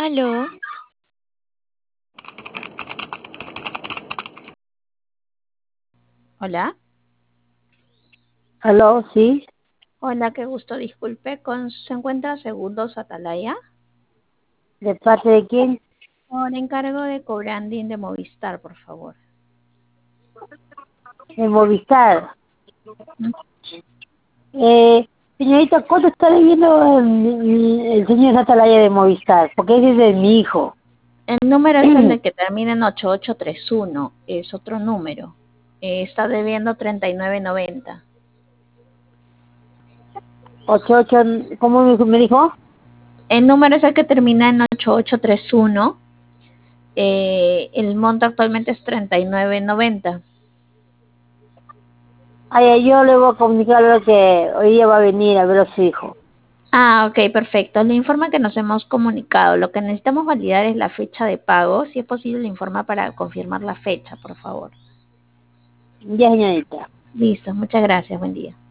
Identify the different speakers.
Speaker 1: Aló, hola,
Speaker 2: Aló, sí,
Speaker 1: hola, qué gusto, disculpe, ¿se encuentra Segundos Atalaya?
Speaker 2: ¿de parte de quién?
Speaker 1: Por encargo de cobranding de Movistar, por favor.
Speaker 2: De Movistar.
Speaker 1: Mm.
Speaker 2: Señorita, ¿cuánto está debiendo el señor Atalaya de Movistar? Porque ese es de mi hijo.
Speaker 1: El número es el de que termina en 8831, es otro número. Está debiendo 39.90.
Speaker 2: 88, ¿cómo me dijo?
Speaker 1: El número es el que termina en 8831. El monto actualmente es 39.90.
Speaker 2: Ay, yo le voy a comunicar lo que hoy día va a venir a ver a su hijo.
Speaker 1: Ah, ok, perfecto. Le informa que nos hemos comunicado. Lo que necesitamos validar es la fecha de pago. Si es posible, le informa para confirmar la fecha, por favor.
Speaker 2: Ya, señorita.
Speaker 1: Listo, muchas gracias. Buen día.